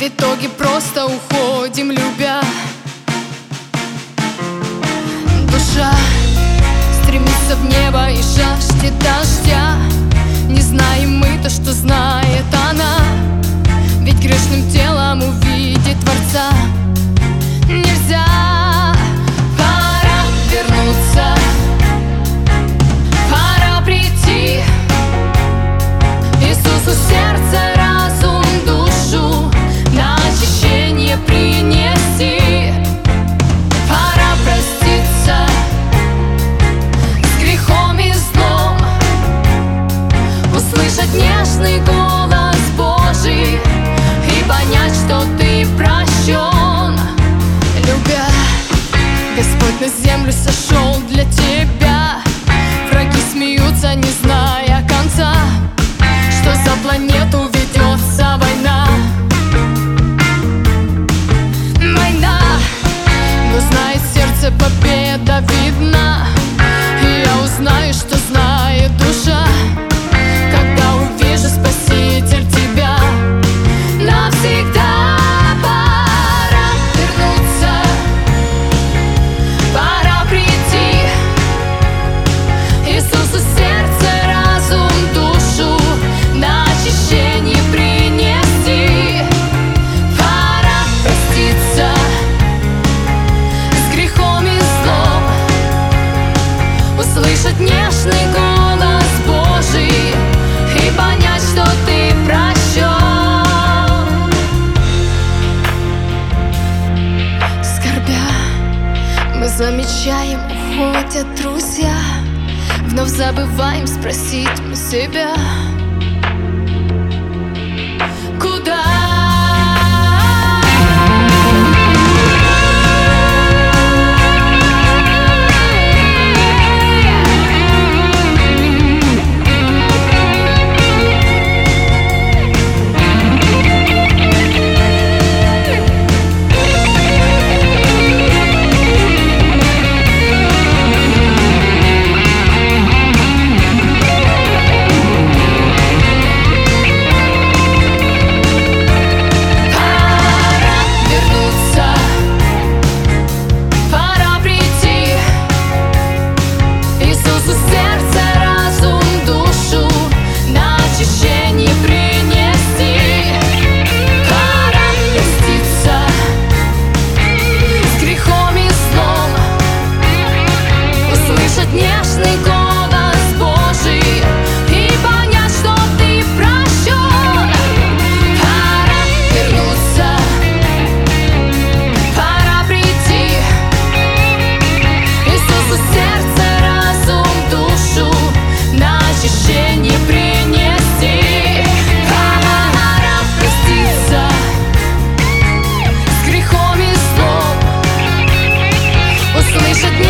В итоге просто уходим, любя. Душа стремится в небо и жаждет дождя. Не знаем мы то, что знает она, ведь грешным телом увидеть Творца нельзя. Пора вернуться, пора прийти Иисусу сердце, разум, душу на очищение принести. Пора проститься с грехом и злом, услышать нежный голос Божий и понять, что ты прощен. Любя, Господь на землю сошел для тебя. Враги смеются, не зная конца, что за планету ведется война. Война, но знает сердце, победа видна. И я узнаю, что знает душа, когда увижу, Спаситель, тебя навсегда. Пора вернуться, пора прийти Иисусу сердце, разум, душу на очищение принести. Пора проститься с грехом и злом, услышать нежный голос Божий и понять, что ты прощен. Скорбя, мы замечаем, уходят друзья. Вновь забываем спросить мы себя: куда? Нежный голос Божий и понять, что ты прощен. Пора вернуться, пора прийти Иисусу сердце, разум, душу на очищение принести. Пора проститься с грехом и злом, услышать